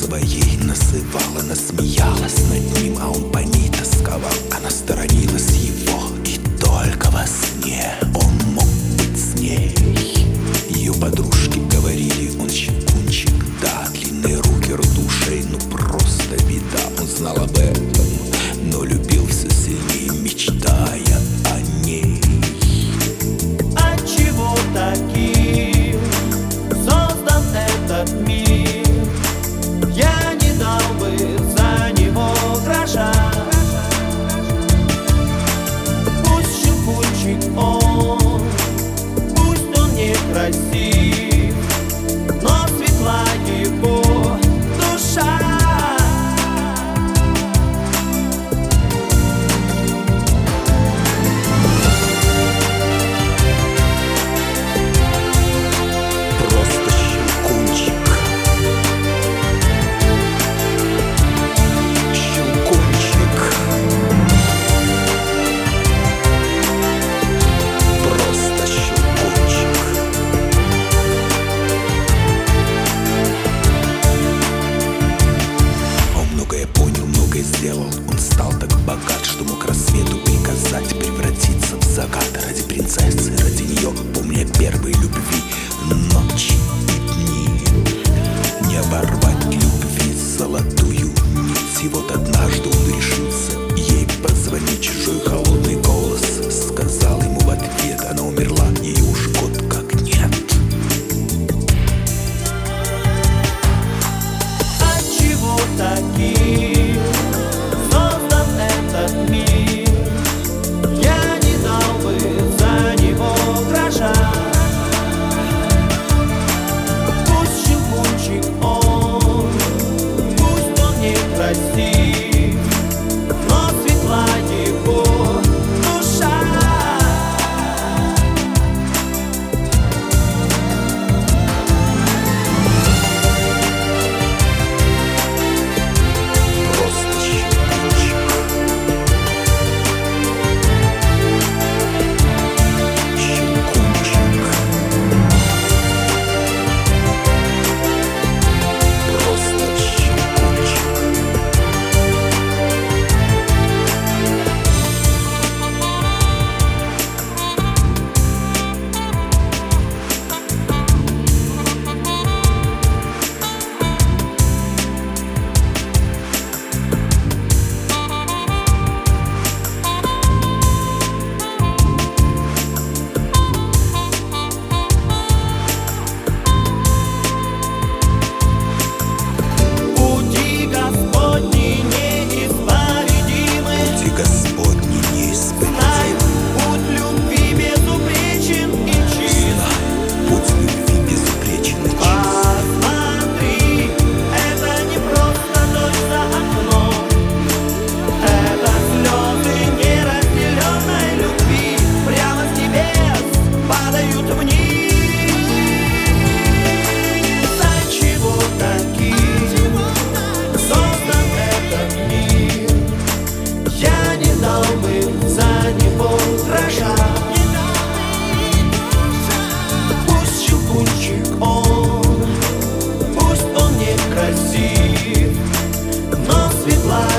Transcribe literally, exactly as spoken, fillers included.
своей называла, насмеялась над ним, а он по ней тосковал. Она сторонилась его, и только во сне он мог быть с ней. Ее подружки говорили, он щекунчик, да, длинные руки, рот ушей, ну просто беда. Он знал об этом, но любил все сильнее, мечтая о ней. Отчего таким создан этот мир? Я не дал бы за него гроша. Пусть щелкунчик он, пусть он некрасив, но светла его душа. Сделал, он стал так богат, что мог рассвету приказать превратиться в закат. Ради принцессы, ради нее, помня первой любви, ночи и дни. Не оборвать любви золотую нить. И вот однажды он решился ей позвонить. Чужой холодный голос сказал ему в ответ: она умерла, ее уж год как нет. Отчего такие мир? Я не дал бы за него гроша. Пусть щелкунчик он, пусть он некрасив, но светла его душа. Пусть щелкунчик он, пусть он некрасив, но светла